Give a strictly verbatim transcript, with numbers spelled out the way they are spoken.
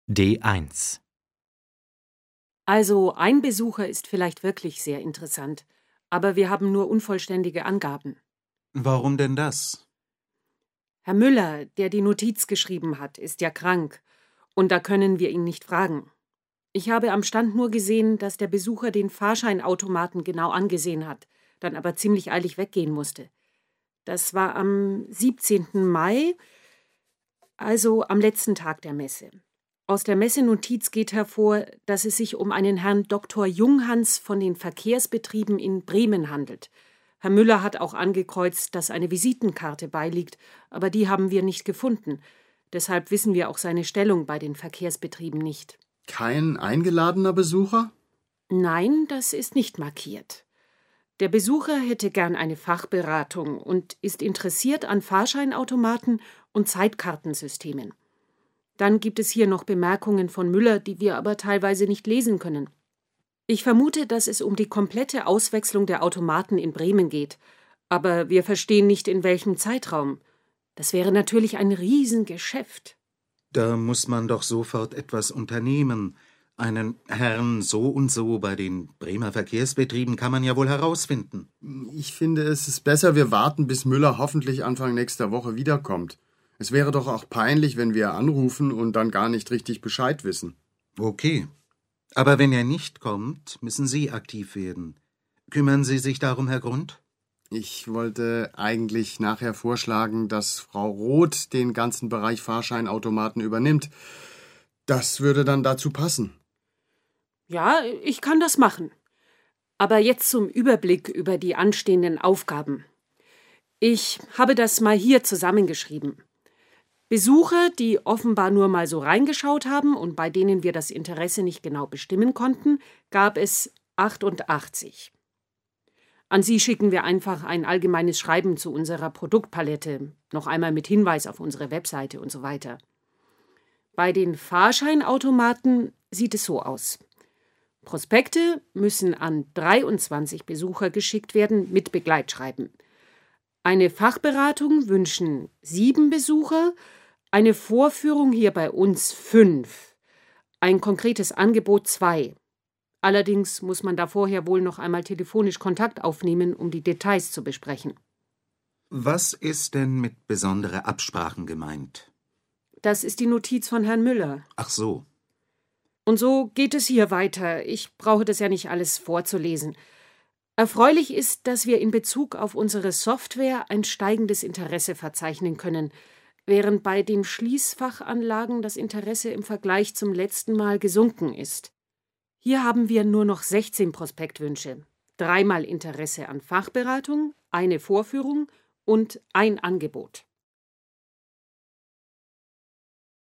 D eins. Also ein Besucher ist vielleicht wirklich sehr interessant, aber wir haben nur unvollständige Angaben. Warum denn das? Herr Müller, der die Notiz geschrieben hat, ist ja krank, und da können wir ihn nicht fragen. Ich habe am Stand nur gesehen, dass der Besucher den Fahrscheinautomaten genau angesehen hat, dann aber ziemlich eilig weggehen musste. Das war am siebzehnten Mai, also am letzten Tag der Messe. Aus der Messenotiz geht hervor, dass es sich um einen Herrn Doktor Junghans von den Verkehrsbetrieben in Bremen handelt. Herr Müller hat auch angekreuzt, dass eine Visitenkarte beiliegt, aber die haben wir nicht gefunden. Deshalb wissen wir auch seine Stellung bei den Verkehrsbetrieben nicht. Kein eingeladener Besucher? Nein, das ist nicht markiert. Der Besucher hätte gern eine Fachberatung und ist interessiert an Fahrscheinautomaten und Zeitkartensystemen. Dann gibt es hier noch Bemerkungen von Müller, die wir aber teilweise nicht lesen können. Ich vermute, dass es um die komplette Auswechslung der Automaten in Bremen geht, aber wir verstehen nicht, in welchem Zeitraum. Das wäre natürlich ein Riesengeschäft. Da muss man doch sofort etwas unternehmen. Einen Herrn so und so bei den Bremer Verkehrsbetrieben kann man ja wohl herausfinden. Ich finde, es ist besser, wir warten, bis Müller hoffentlich Anfang nächster Woche wiederkommt. Es wäre doch auch peinlich, wenn wir anrufen und dann gar nicht richtig Bescheid wissen. Okay. Aber wenn er nicht kommt, müssen Sie aktiv werden. Kümmern Sie sich darum, Herr Grund? Ich wollte eigentlich nachher vorschlagen, dass Frau Roth den ganzen Bereich Fahrscheinautomaten übernimmt. Das würde dann dazu passen. Ja, ich kann das machen. Aber jetzt zum Überblick über die anstehenden Aufgaben. Ich habe das mal hier zusammengeschrieben. Besucher, die offenbar nur mal so reingeschaut haben und bei denen wir das Interesse nicht genau bestimmen konnten, gab es achtundachtzig. An Sie schicken wir einfach ein allgemeines Schreiben zu unserer Produktpalette, noch einmal mit Hinweis auf unsere Webseite und so weiter. Bei den Fahrscheinautomaten sieht es so aus. Prospekte müssen an dreiundzwanzig Besucher geschickt werden mit Begleitschreiben. Eine Fachberatung wünschen sieben Besucher, eine Vorführung hier bei uns fünf, ein konkretes Angebot zwei. Allerdings muss man da vorher wohl noch einmal telefonisch Kontakt aufnehmen, um die Details zu besprechen. Was ist denn mit besondere Absprachen gemeint? Das ist die Notiz von Herrn Müller. Ach so. Und so geht es hier weiter. Ich brauche das ja nicht alles vorzulesen. Erfreulich ist, dass wir in Bezug auf unsere Software ein steigendes Interesse verzeichnen können, während bei den Schließfachanlagen das Interesse im Vergleich zum letzten Mal gesunken ist. Hier haben wir nur noch sechzehn Prospektwünsche, dreimal Interesse an Fachberatung, eine Vorführung und ein Angebot.